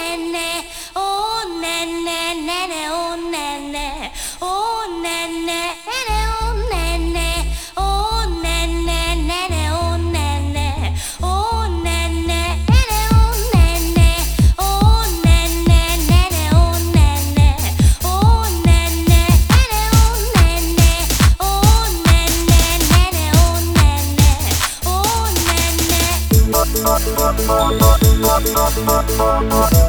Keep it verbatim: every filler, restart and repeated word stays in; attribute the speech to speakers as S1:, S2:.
S1: nene, oh nene, nene, oh nene, oh nene, nene, oh nene, oh nene, nene, oh nene, oh nene, nene, oh nene, oh nene, nene, oh nene, oh nene, nene, oh nene, oh nene, nene, oh nene, oh nene.